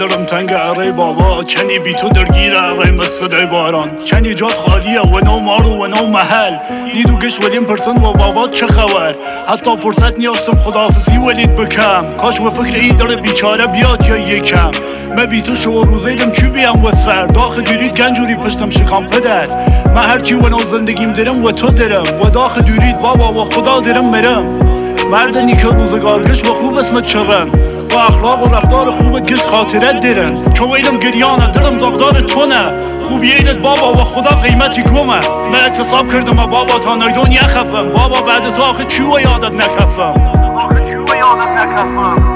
دلم تنگ اره بابا، کنی بی تو درگیر اره مثل باران، کنی جات خالیه و نو مارو و نو محل، نیدو گشت ولیم پرسن و بابا چه خبر، حتی فرصت نیاستم خداحافظی ولید بکم، کاش و فکر ای داره بیچاره بیاد یا یکم، من بی تو شو روزیدم چی بیم و سر، داخل دورید گنجوری پشتم شکام پدر، من هرچی و نو زندگیم درم و تو درم، و داخل دورید بابا و خدا درم مرم، مردنی که روزگار گشت و خوب اسمت چرن، با اخلاق و رفتار خوبت گشت خاطرت درن، چو ویلم گریانه دلم داغدار تونه، خوبی ایدت بابا و خدا قیمتی گمه، من اعتصاب کردم بابا تا نایدون یخفم، بابا بعد تو آخه چی و یادت نکفم، آخه چی و یادت نکفم.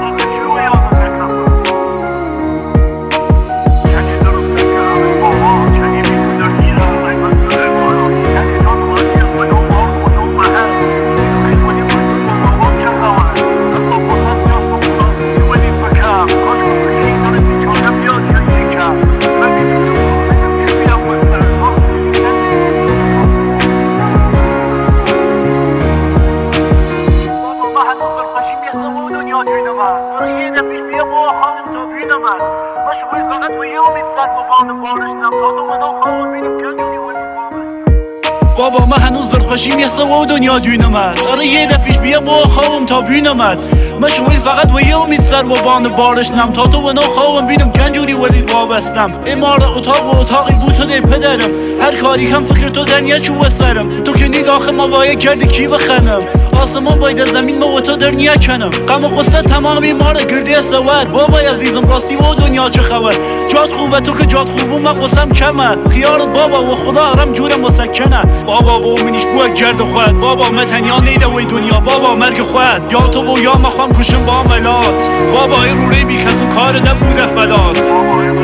بابا من هنوز دلخوشیم یه سوا و دنیا دوینمد، آره یه دفعش بیا با خوابم تا بینمد، من شویل فقط و یه امید سر و بان بارشنم، تا تو و نو خوابم بینم گنجوری ولید وابستم، امار اتاق و اتاقی بود تو دی پدرم، هر کاری کم فکر تو در نیه چو سرم، تو که نید آخه ما باید کردی کی بخنم، آسمان باید زمین ما و تو در نیه کنم، غم و قصه تمامی ما را گرده سور، بابای عزیزم راستی و دنیا چه خبر، جات خوبه تو که جات خوبم من قصم کمه، خیارت بابا و خدا آرام جورم مسکنه، بابا با منیش بو گرد خود، بابا من تنیا نیده وی دنیا، بابا مرگ خود، یا تو و یا مخوام کشم با عملات، بابا ای روری بی کس و کار ده بوده فدات.